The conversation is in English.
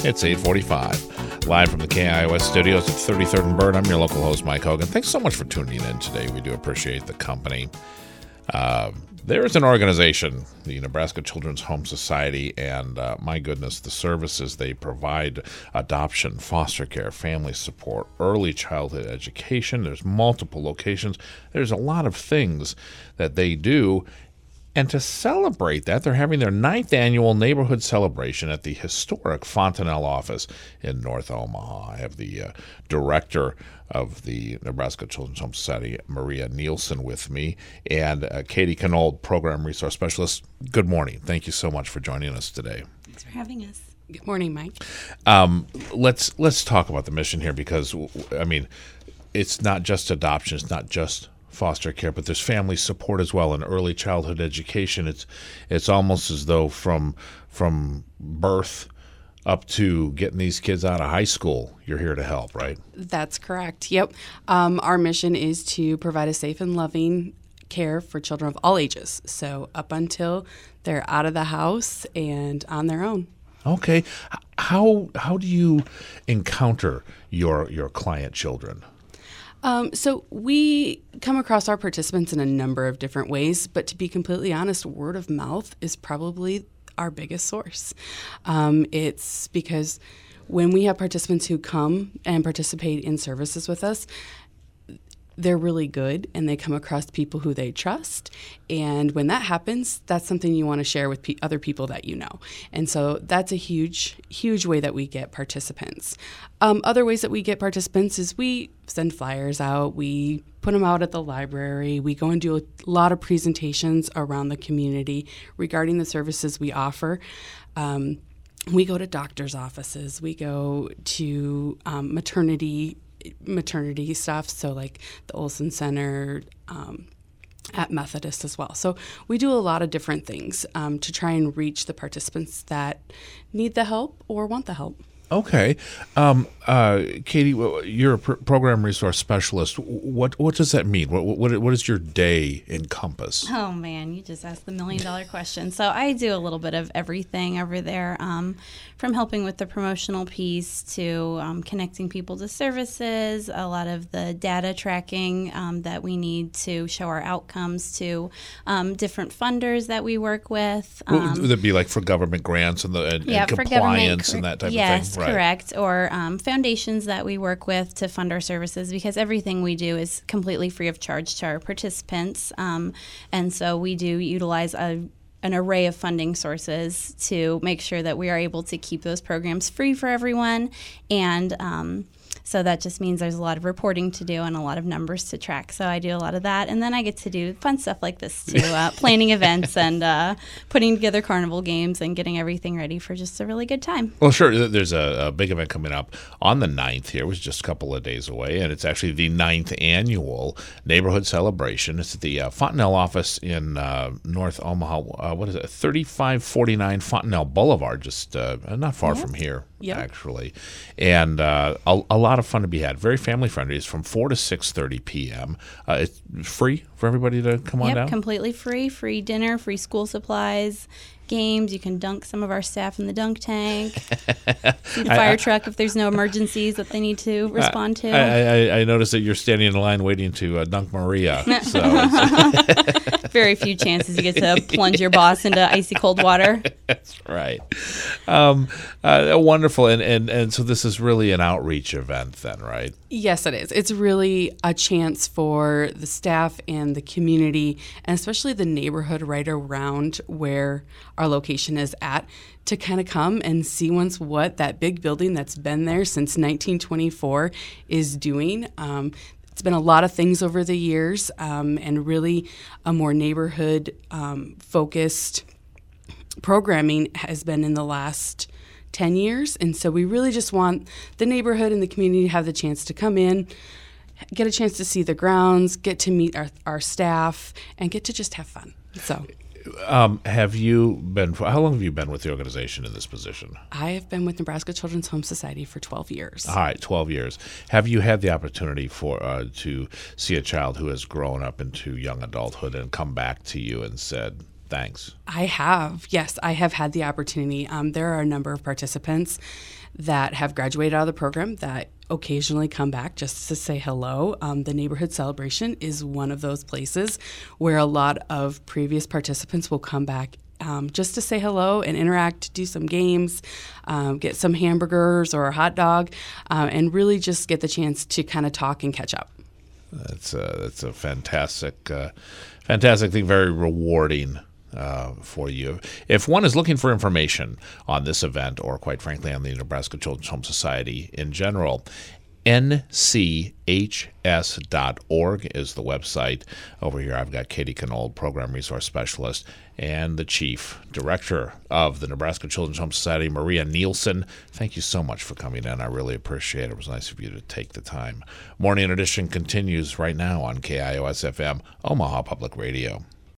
It's 8:45. Live from the KIOS studios at 33rd and Bird. I'm your local host, Mike Hogan. Thanks so much for tuning in today. We do appreciate the company. There is an organization, the Nebraska Children's Home Society, and my goodness, the services they provide: adoption, foster care, family support, early childhood education. There's multiple locations. There's a lot of things that they do. And to celebrate that, they're having their 9th annual neighborhood celebration at the historic Fontanelle office in North Omaha. I have the director of the Nebraska Children's Home Society, Maria Nielsen, with me, and Katie Knold, Program Resource Specialist. Good morning. Thank you so much for joining us today. Thanks for having us. Good morning, Mike. Let's talk about the mission here, because, I mean, it's not just adoption. It's not just foster care, but there's family support as well, and early childhood education. It's almost as though from birth up to getting these kids out of high school, you're here to help, right? That's correct. Yep. Our mission is to provide a safe and loving care for children of all ages, so up until they're out of the house and on their own. Okay. How do you encounter your client children? So we come across our participants in a number of different ways, but to be completely honest, word of mouth is probably our biggest source. It's because when we have participants who come and participate in services with us, they're really good and they come across people who they trust. And when that happens, that's something you want to share with other people that you know. And so that's a huge, huge way that we get participants. Other ways that we get participants is we send flyers out. We put them out at the library. We go and do a lot of presentations around the community regarding the services we offer. We go to doctor's offices. We go to maternity stuff, so like the Olson Center, at Methodist as well. So we do a lot of different things to try and reach the participants that need the help or want the help. Okay. Katie, you're a program resource specialist. What does that mean? What does your day encompass? Oh, man, you just asked the million-dollar question. So I do a little bit of everything over there, from helping with the promotional piece to connecting people to services, a lot of the data tracking that we need to show our outcomes to different funders that we work with. Would that be like for government grants and compliance and that type of thing? Yes, correct. Or foundations that we work with to fund our services, because everything we do is completely free of charge to our participants. And so we do utilize an array of funding sources to make sure that we are able to keep those programs free for everyone. And so that just means there's a lot of reporting to do and a lot of numbers to track. So I do a lot of that. And then I get to do fun stuff like this too, planning events and putting together carnival games and getting everything ready for just a really good time. Well, sure. There's a big event coming up on the 9th here. It was just a couple of days away, and it's actually the 9th annual neighborhood celebration. It's at the Fontanelle office in North Omaha. What is it? 3549 Fontanelle Boulevard, just not far from here. Yep. Actually, and a lot of fun to be had. Very family friendly. It's from 4 to 6:30 p.m. It's free for everybody to come on down. Completely free. Free dinner, free school supplies, games. You can dunk some of our staff in the dunk tank. See the fire truck if there's no emergencies that they need to respond to. I noticed that you're standing in line waiting to dunk Maria. So very few chances you get to plunge your boss into icy cold water. That's right. Wonderful. And so this is really an outreach event then, right? Yes, it is. It's really a chance for the staff and the community, and especially the neighborhood right around where our location is at, to kind of come and see once what that big building that's been there since 1924 is doing. It's been a lot of things over the years, and really a more neighborhood focused programming has been in the last 10 years. And so we really just want the neighborhood and the community to have the chance to come in, get a chance to see the grounds, get to meet our staff, and get to just have fun. So Have you been? How long have you been with the organization in this position? I have been with Nebraska Children's Home Society for 12 years. All right, 12 years. Have you had the opportunity for to see a child who has grown up into young adulthood and come back to you and said, Thanks. I have. Yes, I have had the opportunity. There are a number of participants that have graduated out of the program that occasionally come back just to say hello. The Neighborhood Celebration is one of those places where a lot of previous participants will come back just to say hello and interact, do some games, get some hamburgers or a hot dog, and really just get the chance to kind of talk and catch up. That's a fantastic thing, very rewarding for you. If one is looking for information on this event, or quite frankly on the Nebraska Children's Home Society in general, nchs.org is the website. Over here I've got Katie Knoll, Program Resource Specialist, and the Chief Director of the Nebraska Children's Home Society, Maria Nielsen. Thank you so much for coming in. I really appreciate it. It was nice of you to take the time. Morning Edition continues right now on KIOS FM, Omaha Public Radio.